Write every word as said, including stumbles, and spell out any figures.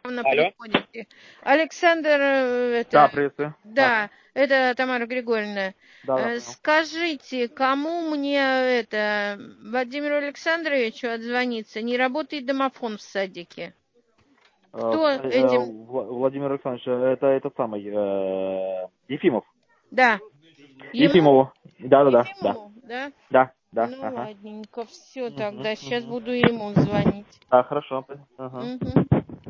на Алло. приходите. Александр, э, это, Да, приветствую. да, это Тамара Григорьевна. Да, да, Э, понял. Скажите, кому мне это Владимиру Александровичу отзвониться? Не работает домофон в садике. Э, Кто э, этим? Вла- Владимир Александрович, это этот самый э, Ефимов. Да. Ему? Ефимову. Да, да, да, да. Ефимову, да? Да, да, Ну ага. ладненько, все Мгм, тогда. Сейчас мгм. буду ему звонить. Да, хорошо. Ага. Угу.